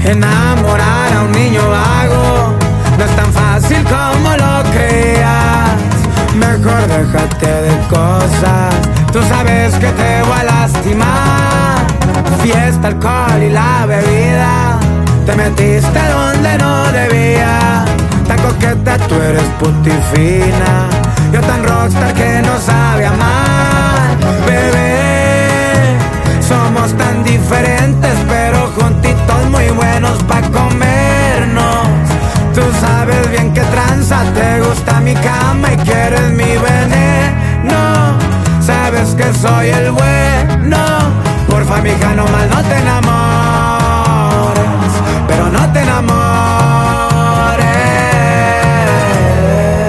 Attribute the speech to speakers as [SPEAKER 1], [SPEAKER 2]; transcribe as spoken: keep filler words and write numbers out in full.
[SPEAKER 1] Enamorar a un niño vago no es tan fácil como lo creías. Mejor déjate de cosas, tú sabes que te voy a lastimar. Fiesta, alcohol y la bebida, te metiste donde no debía. Tan coqueta, tú eres putifina, yo tan rockstar que no sabe amar. Bebé, somos tan diferentes, pero juntitos muy buenos pa' comernos. Tú sabes bien que tranza, te gusta mi cama y quieres mi veneno. Sabes que soy el bueno, porfa mija, no mal no te enamores.